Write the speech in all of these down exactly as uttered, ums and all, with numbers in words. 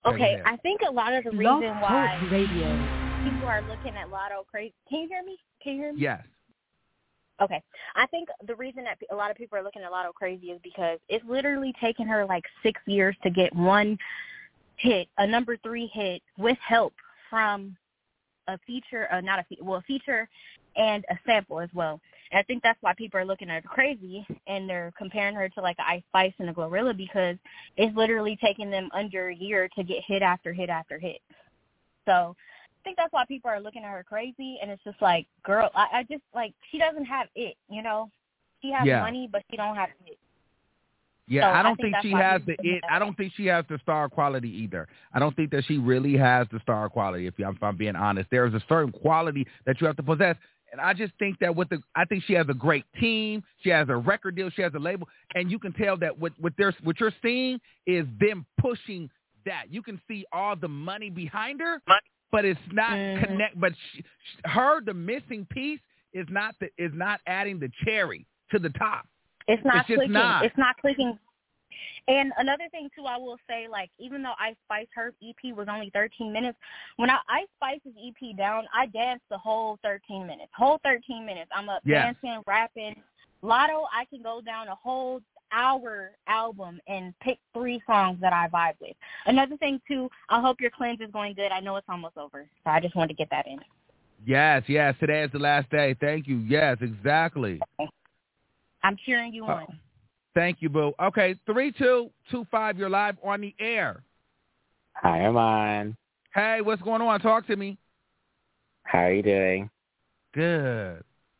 Okay, I think a lot of the Blog reason Talk why Radio. people are looking at Lotto crazy. Can you hear me? Can you hear me? Yes. Okay. I think the reason that a lot of people are looking at Lotto crazy is because it's literally taken her like six years to get one hit, a number three hit, with help from a feature, uh, not a fe- well, a feature and a sample as well. And I think that's why people are looking at her crazy, and they're comparing her to like Ice Spice and a Glorilla, because it's literally taking them under a year to get hit after hit after hit. So I think that's why people are looking at her crazy, and it's just like, girl, I, I just, like, she doesn't have it, you know? She has Yeah. money, but she don't have it. Yeah, So I don't I think think, that's she why has the people- it. I don't think she has the star quality either. I don't think that she really has the star quality. If, you, if I'm being honest, there is a certain quality that you have to possess, and I just think that with the, I think she has a great team. She has a record deal. She has a label, and you can tell that what what there's what you're seeing is them pushing that. You can see all the money behind her, but it's not Mm. connect. But she, her, the missing piece is not the is not adding the cherry to the top. It's not It's just clicking. not. It's not clicking. And another thing, too, I will say, like, even though Ice Spice, her E P was only thirteen minutes, when I Ice Spice's E P down, I danced the whole thirteen minutes. Whole thirteen minutes. I'm up Yes. dancing, rapping. Lotto, I can go down a whole hour album and pick three songs that I vibe with. Another thing, too, I hope your cleanse is going good. I know it's almost over, so I just wanted to get that in. Yes, yes. Today is the last day. Thank you. Yes, exactly. I'm cheering you Uh, on. Thank you, boo. Okay, three two two five. You're live on the air. Hi, I'm on. Hey, what's going on? Talk to me. How are you doing? Good.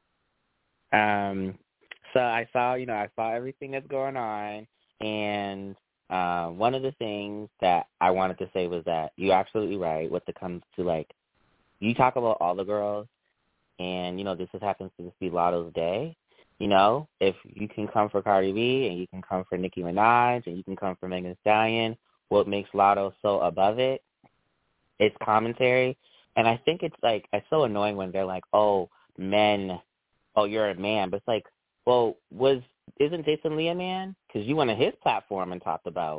Um, so I saw, you know, I saw everything that's going on, and uh, one of the things that I wanted to say was that you're absolutely right when it comes to, like, you talk about all the girls, and, you know, this just happens to just be Lotto's day. You know, if you can come for Cardi B and you can come for Nicki Minaj and you can come for Megan Thee Stallion, what makes Lotto so above it? It's commentary. And I think it's like, it's so annoying when they're like, oh, men, oh, you're a man. But it's like, well, was, isn't Jason Lee a man? Because you went on his platform and talked about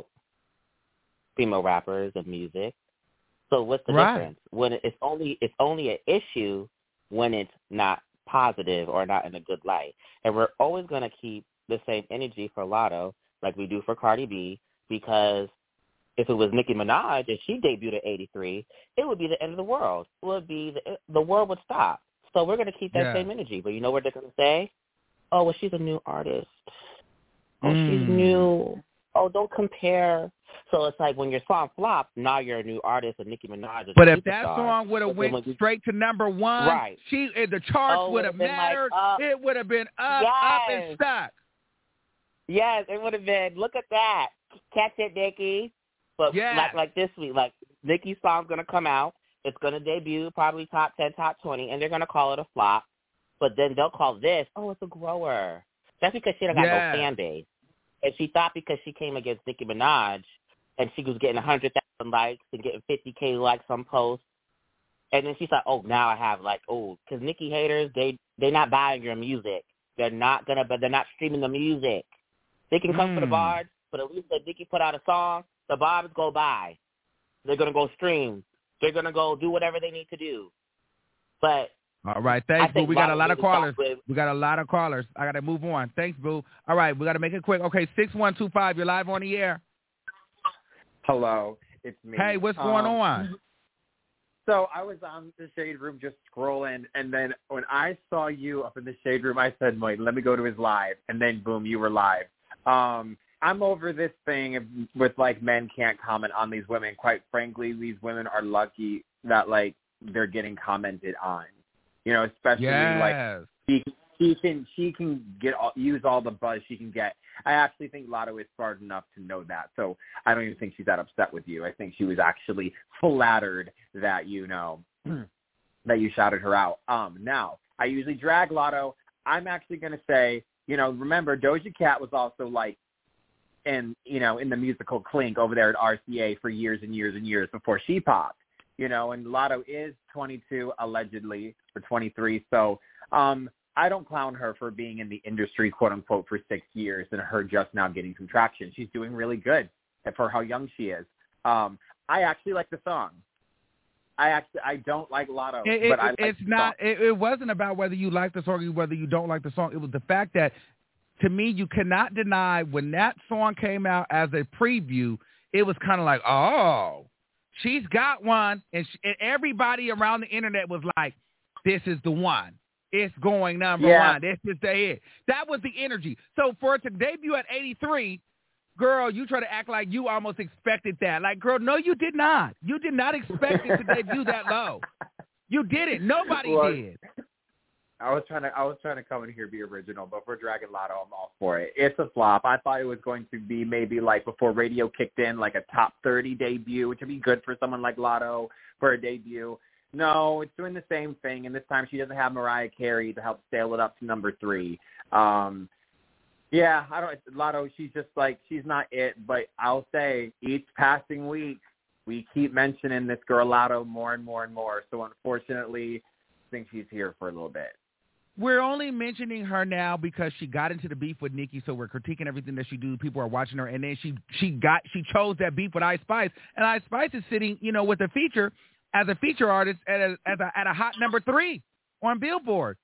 female rappers and music. So what's the Right. difference? When it's only, it's only an issue when it's not positive or not in a good light. And we're always going to keep the same energy for Lotto like we do for Cardi B, because if it was Nicki Minaj and she debuted at eighty-three, it would be the end of the world. It would be the, the world would stop. So we're going to keep that Yeah. same energy. But you know what they're going to say? Oh, well, she's a new artist. Oh, Mm. she's new. Oh, don't compare. So it's like when your song flops, now you're a new artist, and Nicki Minaj is But a if that superstar. song would have But then went when you- straight to number one, Right. she eh, the charts Oh, would have would've been like mattered. up. It would have been up, up, and Yes. stuck. Yes, it would have been. Look at that. Catch it, Nicki. But Yes. like like this week, like Nicki's song's gonna come out. It's gonna debut, probably top ten, top twenty, and they're gonna call it a flop. But then they'll call this, oh, it's a grower. That's because she don't got Yeah. no fan base. And she thought because she came against Nicki Minaj and she was getting one hundred thousand likes and getting fifty K likes on posts. And then she thought, oh, now I have, like, oh, because Nicki haters, they, they're not buying your music. They're not going to, but they're not streaming the music. They can come for the Mm. bars, but at least if Nicki put out a song, the bars go by. They're going to go stream. They're going to go do whatever they need to do. But All right, I thanks, boo. think We got a Lotto lot of really callers. stopped with- We got a lot of callers. I got to move on. Thanks, boo. All right, we got to make it quick. Okay, six one two five. You're live on the air. Hello, it's me. Hey, what's going Um, on? So I was on the Shade Room just scrolling, and then when I saw you up in the Shade Room, I said, wait, let me go to his live, and then boom, you were live. Um, I'm over this thing with, like, men can't comment on these women. Quite frankly, these women are lucky that, like, they're getting commented on. You know, especially, like, Yes. she, she can she can get all, use all the buzz she can get. I actually think Lotto is smart enough to know that, so I don't even think she's that upset with you. I think she was actually flattered that you know that you shouted her out. Um, now I usually drag Lotto. I'm actually going to say, you know, remember Doja Cat was also like in you know in the musical Clink over there at R C A for years and years and years before she popped. You know, and Lotto is twenty-two allegedly or twenty-three, so. Um, I don't clown her for being in the industry, quote unquote, for six years and her just now getting some traction. She's doing really good for how young she is. Um, I actually like the song. I actually I don't like Lotto, it, it, but I like it's the not. song. It, it wasn't about whether you like the song or whether you don't like the song. It was the fact that, to me, you cannot deny when that song came out as a preview, it was kind of like, oh, she's got one, and, she, and everybody around the internet was like, this is the one. It's going number yeah. one. This is the hit. That was the energy. So for it to debut at eighty-three, girl, you try to act like you almost expected that. Like, girl, no, you did not. You did not expect it to debut that low. You didn't. Nobody well, did. I was trying to I was trying to come in here and be original, but for Dragon Lotto, I'm all for it. It's a flop. I thought it was going to be maybe like before radio kicked in, like a top thirty debut, which would be good for someone like Lotto for a debut. No, it's doing the same thing, and this time she doesn't have Mariah Carey to help sail it up to number three. Um, yeah, I don't. Lotto, she's just like she's not it. But I'll say each passing week we keep mentioning this girl Lotto more and more and more. So unfortunately, I think she's here for a little bit. We're only mentioning her now because she got into the beef with Nicki, so we're critiquing everything that she do. People are watching her, and then she she got she chose that beef with Ice Spice, and Ice Spice is sitting, you know, with a feature as a feature artist at a at a, at a hot number three on Billboard.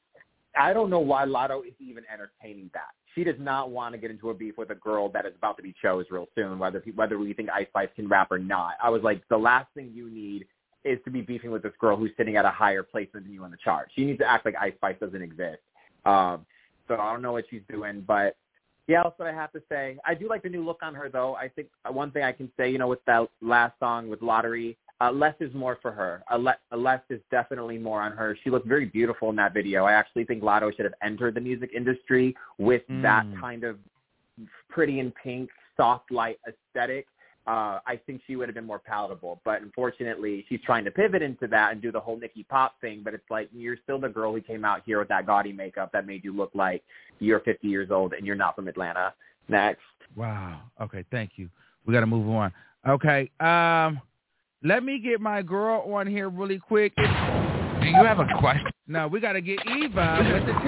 I don't know why Lotto is even entertaining that. She does not want to get into a beef with a girl that is about to be chose real soon, whether whether we think Ice Spice can rap or not. I was like, the last thing you need is to be beefing with this girl who's sitting at a higher placement than you on the chart. She needs to act like Ice Spice doesn't exist. Um, so I don't know what she's doing, but yeah, that's what I have to say. I do like the new look on her, though. I think one thing I can say, you know, with that last song with Lottery, uh, less is more for her. Uh, le- less is definitely more on her. She looked very beautiful in that video. I actually think Lotto should have entered the music industry with mm. that kind of pretty in pink, soft light aesthetic. Uh, I think she would have been more palatable. But unfortunately, she's trying to pivot into that and do the whole Nicki Pop thing. But it's like, you're still the girl who came out here with that gaudy makeup that made you look like you're fifty years old and you're not from Atlanta. Next. Wow. Okay, thank you. We got to move on. Okay. Um, let me get my girl on here really quick. Do you have a question? No, we got to get Eva with the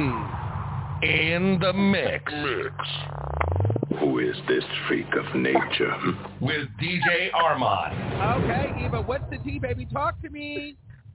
T. In the mix. Mix. Who is this freak of nature? With D J Armand. Okay, Eva, what's the tea, baby? Talk to me.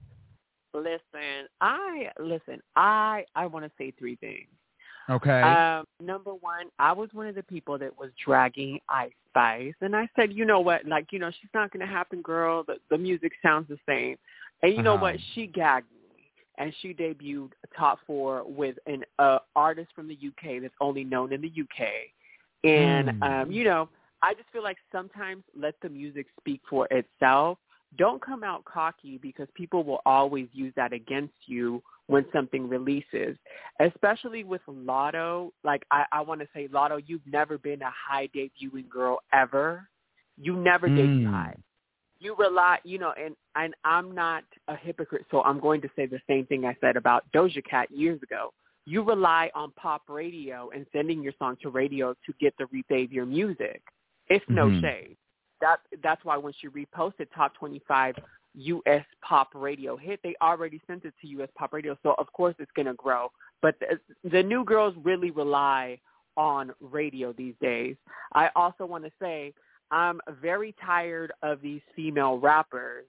Listen, I listen. I I want to say three things. Okay. Um, number one, I was one of the people that was dragging Ice Spice, and I said, you know what? Like, you know, she's not going to happen, girl. The, the music sounds the same, and you uh-huh. know what? She gagged me, and she debuted top four with an uh, artist from the U K that's only known in the U K. And, mm. um, you know, I just feel like sometimes let the music speak for itself. Don't come out cocky because people will always use that against you when something releases, especially with Lotto. Like, I, I want to say, Lotto, you've never been a high debuting girl ever. You never mm. debuted high. You rely, you know, and, and I'm not a hypocrite, so I'm going to say the same thing I said about Doja Cat years ago. You rely on pop radio and sending your song to radio to get the replay of your music. It's no mm-hmm. shade. That, that's why when she reposted top twenty-five U S pop radio hit, they already sent it to U S pop radio. So, of course, it's going to grow. But the, the new girls really rely on radio these days. I also want to say I'm very tired of these female rappers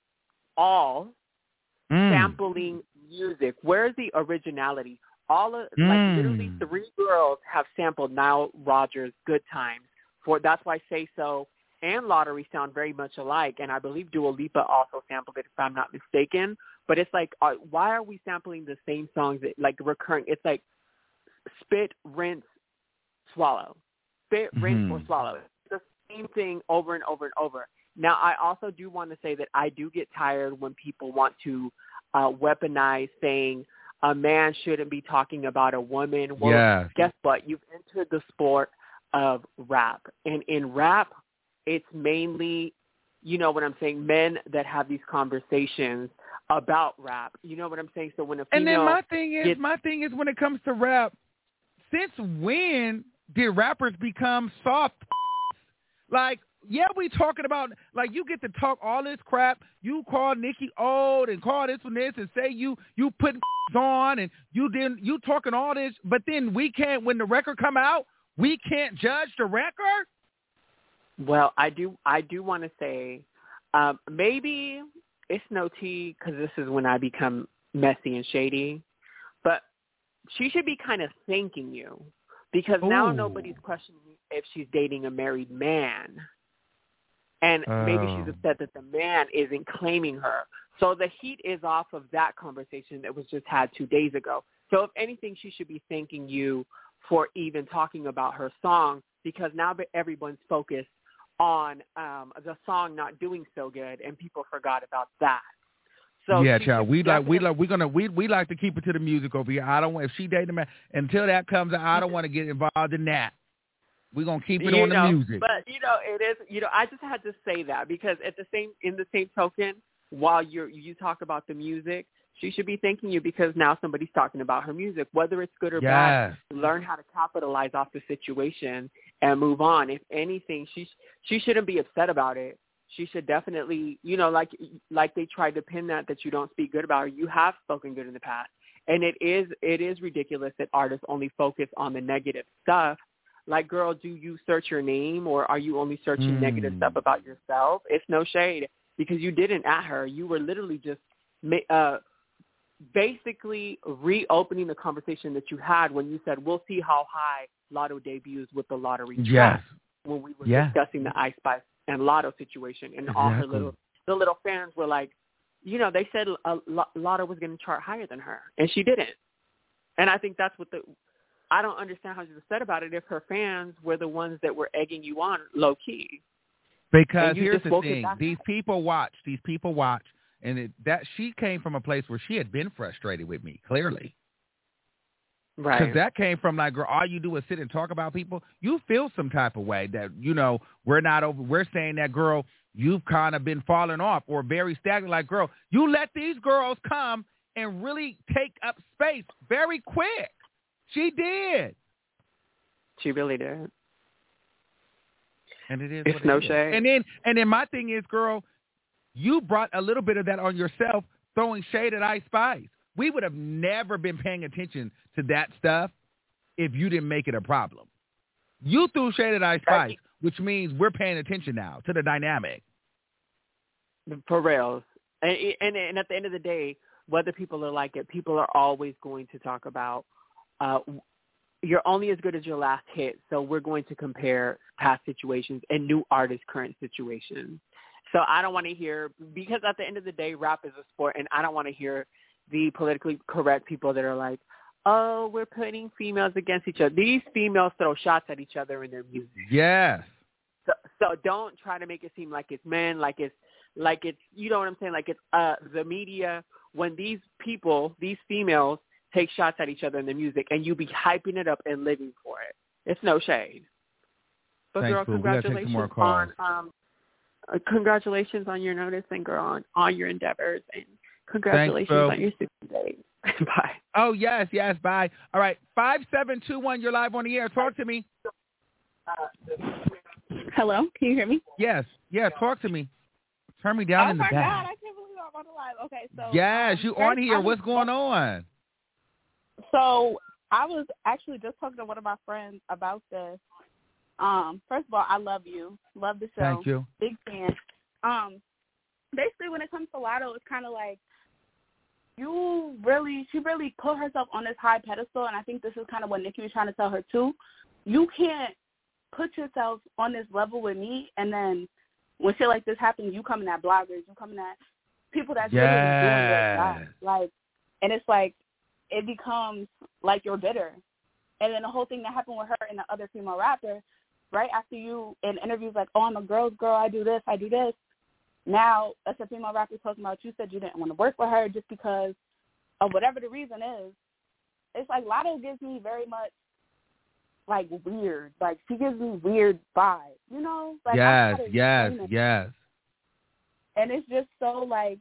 all mm. sampling music. Where's the originality? All of, mm. like, literally three girls have sampled Nile Rodgers' Good Times. For That's why Say So and Lottery sound very much alike, and I believe Dua Lipa also sampled it, if I'm not mistaken. But it's like, uh, why are we sampling the same songs, that, like, recurring? It's like spit, rinse, swallow. Spit, mm-hmm. rinse, or swallow. It's the same thing over and over and over. Now, I also do want to say that I do get tired when people want to uh, weaponize saying, a man shouldn't be talking about a woman. Well, yeah. guess what? You've entered the sport of rap. And in rap, it's mainly, you know what I'm saying, men that have these conversations about rap. You know what I'm saying? So when a female And then my thing is, gets, my thing is when it comes to rap, since when did rappers become soft? Like, yeah, we talking about, like, you get to talk all this crap. You call Nicki old and call this one this and say you you putting on and you didn't you talking all this, but then we can't, when the record come out, we can't judge the record. Well, I do I do want to say um, maybe it's no tea because this is when I become messy and shady, but she should be kind of thanking you because Ooh. now nobody's questioning if she's dating a married man. And oh. maybe she's upset that the man isn't claiming her. So the heat is off of that conversation that was just had two days ago. So if anything, she should be thanking you for even talking about her song because now everyone's focused on um, the song not doing so good, and people forgot about that. So yeah, child, we like we like we're gonna we we like to keep it to the music over here. I don't want if she dating a man until that comes out. I don't want to get involved in that. We're gonna keep it you on know, the music. But you know, it is. You know, I just had to say that because at the same in the same token, while you you talk about the music, she should be thanking you because now somebody's talking about her music, whether it's good or yes. bad. Learn how to capitalize off the situation and move on. If anything, she she shouldn't be upset about it. She should definitely, you know, like like they tried to pin that that you don't speak good about her. You have spoken good in the past, and it is it is ridiculous that artists only focus on the negative stuff. Like, girl, do you search your name or are you only searching mm. negative stuff about yourself? It's no shade because you didn't at her. You were literally just uh, basically reopening the conversation that you had when you said, we'll see how high Lotto debuts with the lottery yes. track when we were yeah. discussing the Ice Spice and Lotto situation. And exactly. all her little, the little fans were like, you know, they said uh, Lotto was going to chart higher than her, and she didn't. And I think that's what the – I don't understand how she's upset about it if her fans were the ones that were egging you on low key. Because here's the thing: these people watch. These people watch, and it, that she came from a place where she had been frustrated with me. Clearly, right? Because that came from like, girl, all you do is sit and talk about people. You feel some type of way that you know we're not over. We're saying that, girl, you've kind of been falling off or very stagnant. Like, girl, you let these girls come and really take up space very quick. She did. She really did. And it is it's what it no is. shade. And then and then my thing is, girl, you brought a little bit of that on yourself, throwing shade at Ice Spice. We would have never been paying attention to that stuff if you didn't make it a problem. You threw shade at Ice Spice, which means we're paying attention now to the dynamic. For real. And, and, and at the end of the day, whether people are like it, people are always going to talk about Uh, you're only as good as your last hit, so we're going to compare past situations and new artists' current situations. So I don't want to hear, because at the end of the day, rap is a sport, and I don't want to hear the politically correct people that are like, oh, we're putting females against each other. These females throw shots at each other in their music. Yes. So, so don't try to make it seem like it's men, like it's, like it's, you know what I'm saying, like it's uh, the media. When these people, these females, take shots at each other in the music, and you be hyping it up and living for it. It's no shade. But Thanks, girl, boo. congratulations more calls. on um, uh, congratulations on your notice, and girl, on all your endeavors, and congratulations Thanks, on your sixty days. Bye. Oh yes, yes. Bye. All right, five seven two one. You're live on the air. Talk to me. Hello, can you hear me? Yes, yes. Talk to me. Turn me down oh in the back. back. Oh my God, I can't believe I'm on the live. Okay, so yes, um, you on here. was, What's going on? So I was actually just talking to one of my friends about this. Um, first of all, I love you. Love the show. Thank you. Big fan. Um, basically, when it comes to Lotto, it's kind of like you really, she really put herself on this high pedestal, and I think this is kind of what Nikki was trying to tell her too. You can't put yourself on this level with me, and then when shit like this happens, you coming at bloggers, you coming at people that's yes. literally doing their job. Like, and it's like, it becomes like you're bitter. And then the whole thing that happened with her and the other female rapper, right after you in interviews like, oh, I'm a girl's girl, I do this, I do this. Now, as a female rapper talking about, you said you didn't want to work with her just because of whatever the reason is. It's like Lotto gives me very much like weird. Like she gives me weird vibes, you know? Like, yes, yes, yes. And it's just so like,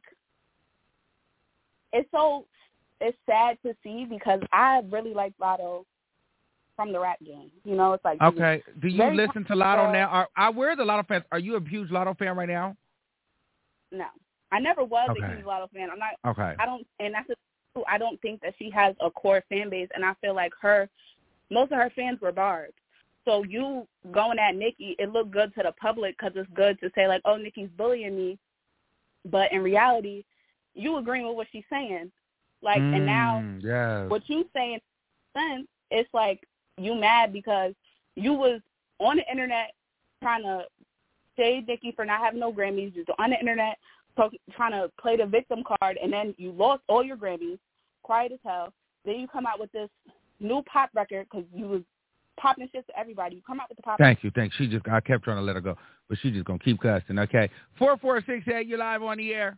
it's so, it's sad to see because I really like Lotto from the rap game. You know, it's like okay. Do you listen to Lotto girl. now? Are, are where the Lotto fans? Are you a huge Lotto fan right now? No, I never was okay. a huge Lotto fan. I'm not. Okay. I don't, and that's a, I don't think that she has a core fan base, and I feel like her, most of her fans were barbed. So you going at Nicki, it looked good to the public because it's good to say, like, oh, Nicki's bullying me. But in reality, you agreeing with what she's saying. Like, mm, and now yes. what you saying, then it's like you mad because you was on the internet trying to shade Nicki for not having no Grammys. You was on the internet talk, trying to play the victim card, and then you lost all your Grammys, quiet as hell. Then you come out with this new pop record because you was popping shit to everybody. You come out with the pop. Thank you, thank you. She just, I kept trying to let her go, but she just gonna keep cussing. Okay, four four six eight. You live on the air.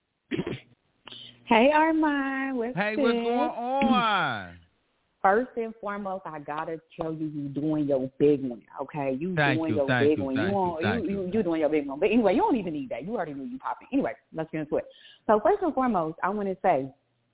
Hey Armand, what's Hey, good? what's going on? First and foremost, I gotta tell you, you doing your big one, okay? You thank doing you, your thank big you, one. Thank You, you, on, thank you, you, you, you doing your big one. But anyway, you don't even need that. You already knew you popping. Anyway, let's get into it. So first and foremost, I want to say,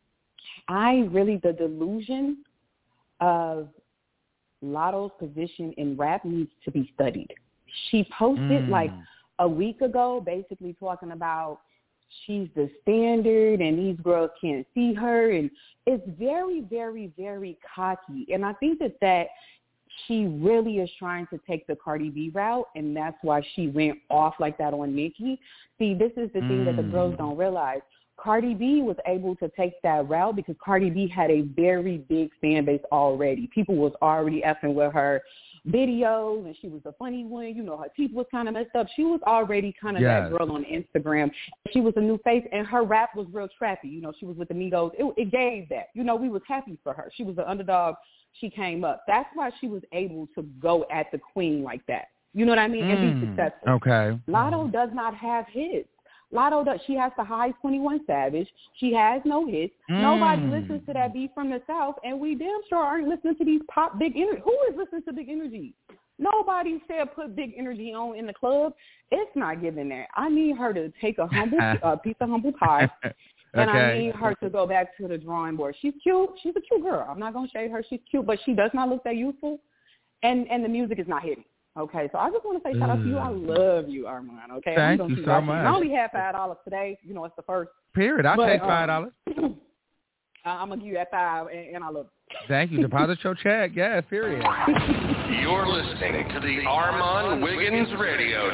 I really the delusion of Lotto's position in rap needs to be studied. She posted Mm. like a week ago, basically talking about she's the standard and these girls can't see her, and it's very, very, very cocky. And I think that that she really is trying to take the Cardi B route, and that's why she went off like that on Nicki. See, this is the thing that the girls don't realize. Cardi B was able to take that route because Cardi B had a very big fan base already. People was already effing with her videos, and she was the funny one. You know, her teeth was kind of messed up. She was already kind of Yes. that girl on Instagram. She was a new face, and her rap was real trappy. You know, she was with the Migos. It, it gave that. You know, we was happy for her. She was an underdog. She came up. That's why she was able to go at the queen like that. You know what I mean? And be Mm. successful. Okay. Lotto does not have hits. Lotto does. She has the high twenty-one Savage. She has no hits. Mm. Nobody listens to that beat from the South, and we damn sure aren't listening to these pop Big Energy. Who is listening to Big Energy? Nobody said put Big Energy on in the club. It's not giving that. I need her to take a humble uh, piece of humble pie, and Okay. I need her to go back to the drawing board. She's cute. She's a cute girl. I'm not gonna shade her. She's cute, but she does not look that youthful, and and the music is not hitting. Okay, so I just want to say shout out to you. I love you, Armand. Okay, Thank I'm you keep so watching. much. I only had five dollars today. You know, it's the first. Period. I'll But, take five dollars. Um, I'm gonna give you that five, and, and I love it. Thank you. Deposit your check. Yes, period. You're listening to the Armand Wiggins Radio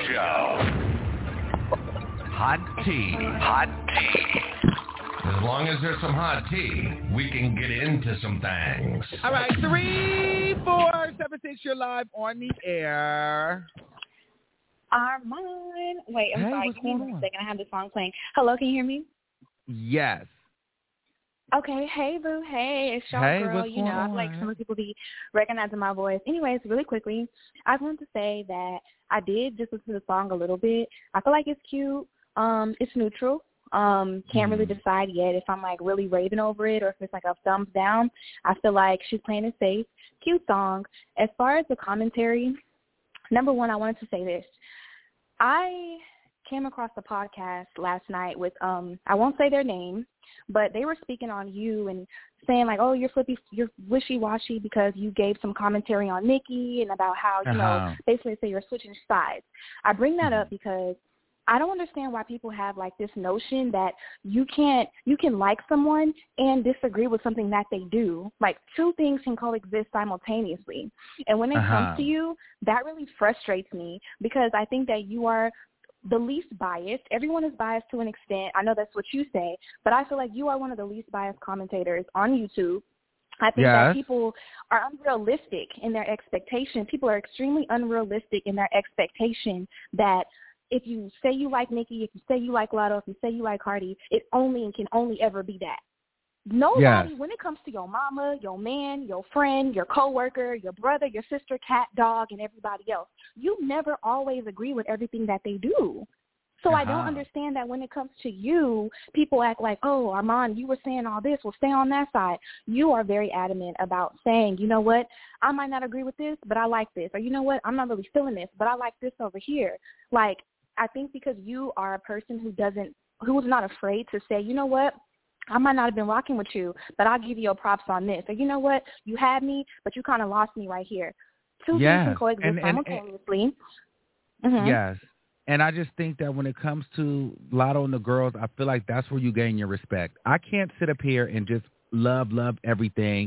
Show. Hot tea. Hot tea. As long as there's some hot tea, we can get into some things. All right, three, four, seven, six. You're live on the air. Armand. Wait, I'm Hey, sorry. what's Give me going one on? second. I have the song playing. Hello, can you hear me? Yes. Okay, hey boo, hey, it's your Hey, girl. what's You know, going I feel like on? some people be recognizing my voice. Anyways, really quickly, I just wanted to say that I did just listen to the song a little bit. I feel like it's cute. Um, it's neutral. Um, can't really decide yet if I'm like really raving over it or if it's like a thumbs down. I feel like she's playing it safe. Cute song. As far as the commentary, number one, I wanted to say this. I came across a podcast last night with um I won't say their name, but they were speaking on you and saying like, oh, you're flippy, you're wishy-washy because you gave some commentary on Nicki and about how, you Uh-huh. know, basically say you're switching sides. I bring that up because I don't understand why people have like this notion that you can't, you can like someone and disagree with something that they do. Like two things can coexist simultaneously. And when it Uh-huh. comes to you, that really frustrates me because I think that you are the least biased. Everyone is biased to an extent. I know that's what you say, but I feel like you are one of the least biased commentators on YouTube. I think Yes. that people are unrealistic in their expectation. People are extremely unrealistic in their expectation that if you say you like Nicki, if you say you like Lotto, if you say you like Cardi, it only and can only ever be that. Nobody, Yes. when it comes to your mama, your man, your friend, your coworker, your brother, your sister, cat, dog, and everybody else, you never always agree with everything that they do. So I don't Uh-huh. understand that when it comes to you, people act like, oh, Armand, you were saying all this. Well, stay on that side. You are very adamant about saying, you know what, I might not agree with this, but I like this. Or you know what, I'm not really feeling this, but I like this over here. Like, I think because you are a person who doesn't, who is not afraid to say, you know what, I might not have been rocking with you, but I'll give you your props on this. Or you know what, you had me, but you kind of lost me right here. Two Yes. things can coexist And- and- simultaneously. Mhm. Yes. And I just think that when it comes to Lotto and the girls, I feel like that's where you gain your respect. I can't sit up here and just love, love everything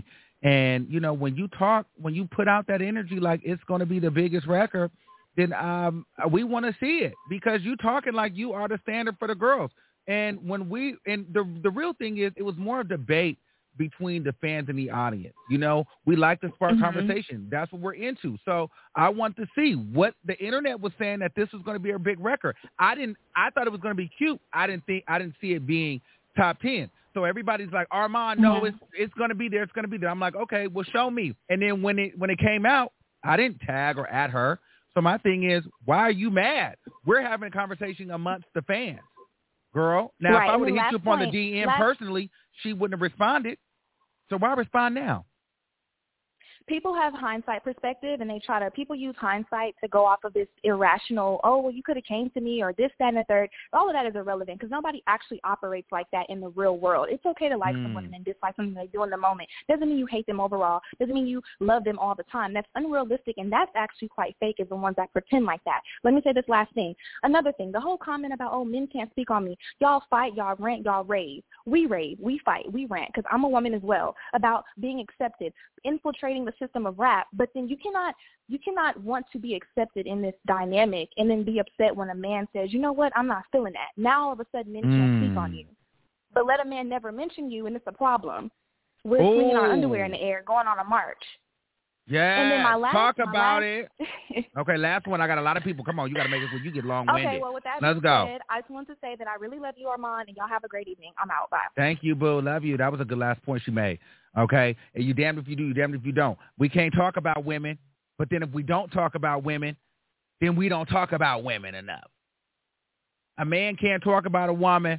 And, you know, when you talk, when you put out that energy like it's going to be the biggest record, then um, we want to see it because you talking like you are the standard for the girls. And when we, and the the real thing is, it was more a debate between the fans and the audience. You know, we like to spark mm-hmm. conversation. That's what we're into. So I want to see what the internet was saying that this was going to be a big record. I didn't, I thought it was going to be cute. I didn't think, I didn't see it being top ten. So everybody's like, Armand, no, mm-hmm. it's it's going to be there. It's going to be there. I'm like, okay, well, show me. And then when it when it came out, I didn't tag or at her. So my thing is, why are you mad? We're having a conversation amongst the fans. Girl, now right. if I would have hit you up on the point, D M last... personally, she wouldn't have responded. So why respond now? People have hindsight perspective, and they try to, people use hindsight to go off of this irrational, oh, well, you could have came to me, or this, that, and the third. All of that is irrelevant because nobody actually operates like that in the real world. It's okay to like mm. someone and dislike something they do in the moment. Doesn't mean you hate them overall. Doesn't mean you love them all the time. That's unrealistic, and that's actually quite fake is the ones that pretend like that. Let me say this last thing. Another thing, the whole comment about, oh, men can't speak on me. Y'all fight, y'all rant, y'all rave. We rave, we fight, we rant because I'm a woman as well about being accepted, infiltrating the system of rap, but then you cannot you cannot want to be accepted in this dynamic and then be upset when a man says, you know what, I'm not feeling that. Now all of a sudden men can't mm. speak on you. But let a man never mention you and it's a problem. We're Ooh. swinging our underwear in the air, going on a march. Yeah, and then my last, talk my about last... it. Okay, last one. I got a lot of people. Come on, you got to make this when you get long-winded. Okay, well, with that Let's being go. said, I just want to say that I really love you, Armand, and y'all have a great evening. I'm out. Bye. Thank you, boo. Love you. That was a good last point she made. Okay, and you damned if you do, you damned if you don't. We can't talk about women, but then if we don't talk about women, then we don't talk about women enough. A man can't talk about a woman,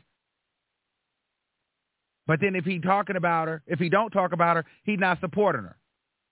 but then if he talking about her, if he don't talk about her, he's not supporting her.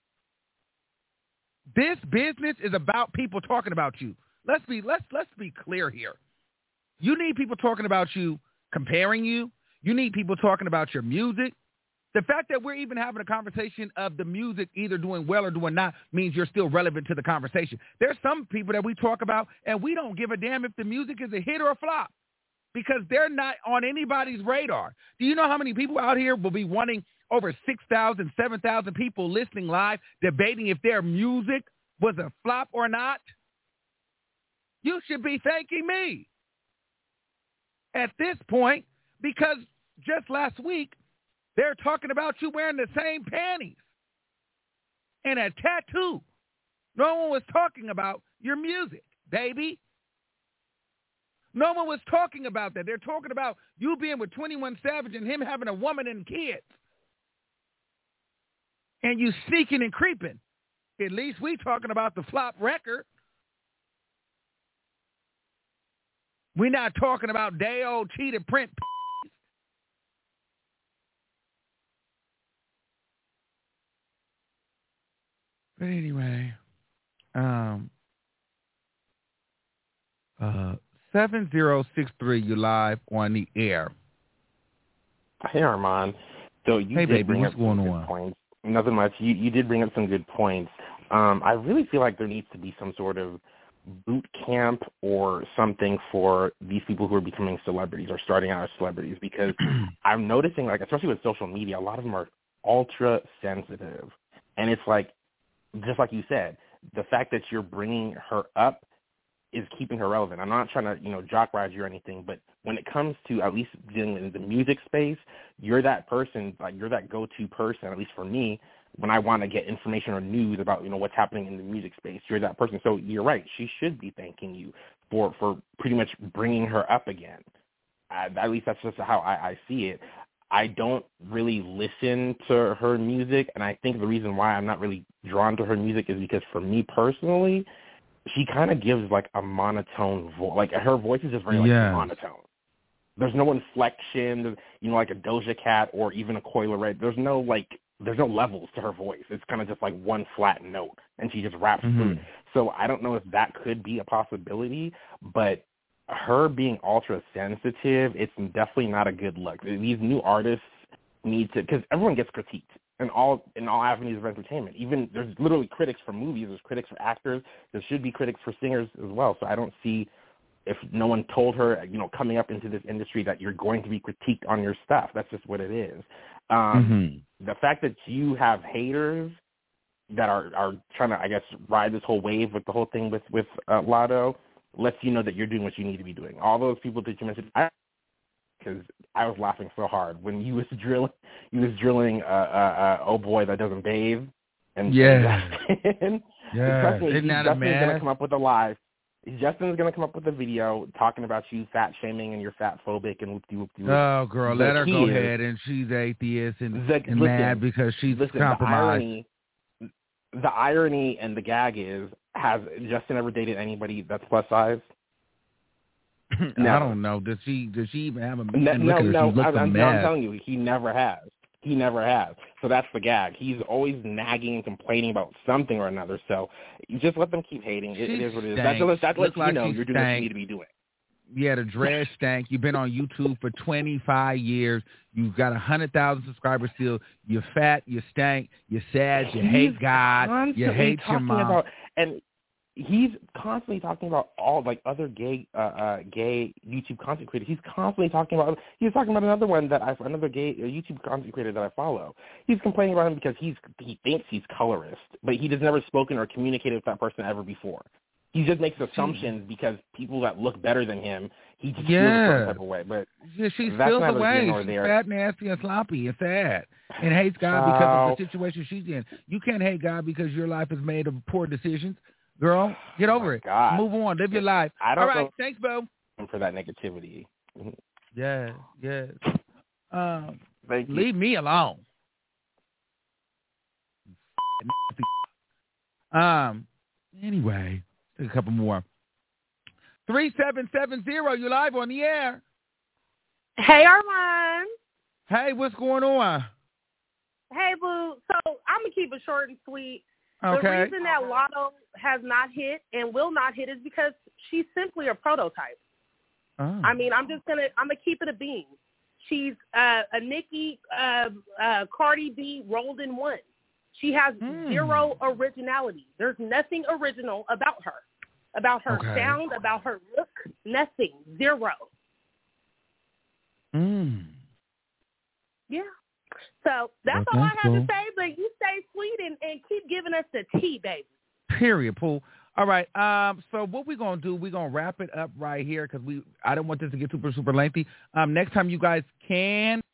This business is about people talking about you. Let's be let's let's be clear here. You need people talking about you, comparing you. You need people talking about your music. The fact that we're even having a conversation of the music either doing well or doing not means you're still relevant to the conversation. There's some people that we talk about and we don't give a damn if the music is a hit or a flop because they're not on anybody's radar. Do you know how many people out here will be wanting over six thousand, seven thousand people listening live, debating if their music was a flop or not? You should be thanking me at this point because just last week, they're talking about you wearing the same panties and a tattoo. No one was talking about your music, baby. No one was talking about that. They're talking about you being with twenty-one Savage and him having a woman and kids. And you sneaking and creeping. At least we talking about the flop record. We're not talking about day old cheated print. But anyway, um, uh, seven zero six three, you live on the air. Hey, Armand. So you hey, did baby, bring what's up some going good on? points. Nothing much. You you did bring up some good points. Um, I really feel like there needs to be some sort of boot camp or something for these people who are becoming celebrities or starting out as celebrities because I'm noticing, like, especially with social media, a lot of them are ultra sensitive. And it's like, just like you said, the fact that you're bringing her up is keeping her relevant. I'm not trying to, you know, jock ride you or anything, but when it comes to at least dealing in the music space, you're that person, like you're that go-to person, at least for me, when I want to get information or news about, you know, what's happening in the music space. You're that person. So you're right. She should be thanking you for, for pretty much bringing her up again. Uh, at least that's just how I, I see it. I don't really listen to her music, and I think the reason why I'm not really drawn to her music is because for me personally, she kind of gives like a monotone voice. Like her voice is just very like yes. monotone. There's no inflection, you know, like a Doja Cat or even a Coi Leray. There's no like, there's no levels to her voice. It's kind of just like one flat note, and she just raps mm-hmm. through it. So I don't know if that could be a possibility, but her being ultra sensitive, it's definitely not a good look. These new artists need to, because everyone gets critiqued in all in all avenues of entertainment. Even there's literally critics for movies, there's critics for actors, there should be critics for singers as well. So I don't see if no one told her, you know, coming up into this industry that you're going to be critiqued on your stuff. That's just what it is. Um, mm-hmm. The fact that you have haters that are, are trying to, I guess, ride this whole wave with the whole thing with, with uh, Latto lets you know that you're doing what you need to be doing. All those people that you mentioned, I because I was laughing so hard when you was drilling, you was drilling, uh, uh, uh, oh boy, that doesn't bathe. And yeah, and yeah, trust me, isn't that Justin's a mess? gonna come up with a live. Justin's gonna come up with a video talking about you fat shaming and you're fat phobic and whoop de whoop de. Oh, girl, the let her go is, ahead and she's atheist and, the, and listen, mad because she's listen, compromised. The irony, the irony and the gag is, has Justin ever dated anybody that's plus size? No. I don't know. Does she? Does she even have a? No, no, no. I'm, I'm, I'm telling you, he never has. He never has. So that's the gag. He's always nagging and complaining about something or another. So you just let them keep hating. It, it is what it is. That lets, that lets you like know you're doing stank. what you need to be doing. Yeah, the dread stank. You've been on YouTube for twenty-five years. You've got one hundred thousand subscribers still. You're fat. You stank. You're sad. You He's hate God. You hate your mom. About, and he's constantly talking about all like other gay, uh, uh, gay YouTube content creators. He's constantly talking about. He's talking about another one that I, another gay uh, YouTube content creator that I follow. He's complaining about him because he's he thinks he's colorist, but he has never spoken or communicated with that person ever before. He just makes assumptions because people that look better than him, he just yeah. feels a certain type of way. But yeah, she that's feels not the way. She's there. fat, nasty, and sloppy and sad, and hates God so, because of the situation she's in. You can't hate God because your life is made of poor decisions. Girl, get over oh it. God. Move on. Live your life. I don't All right. know Thanks, Bo. For that negativity. Yeah, yeah. Um, Thank you. leave me alone. Um. Anyway, take a couple more. Three seven seven zero. You live on the air. Hey, Armand. Hey, what's going on? Hey, boo. So I'm gonna keep it short and sweet. Okay. The reason that Latto has not hit and will not hit is because she's simply a prototype. Oh. I mean, I'm just gonna I'm gonna keep it a bean. She's uh, a Nicki, uh, uh, Cardi B rolled in one. She has mm. zero originality. There's nothing original about her, about her okay. sound, about her look. Nothing. Zero. Mm. Yeah. So that's well, all I have cool. to say, but you stay sweet and, and keep giving us the tea, baby. Period, Pooh. All right. Um, so what we're going to do, we're going to wrap it up right here because we I don't want this to get super, super lengthy. Um, next time you guys can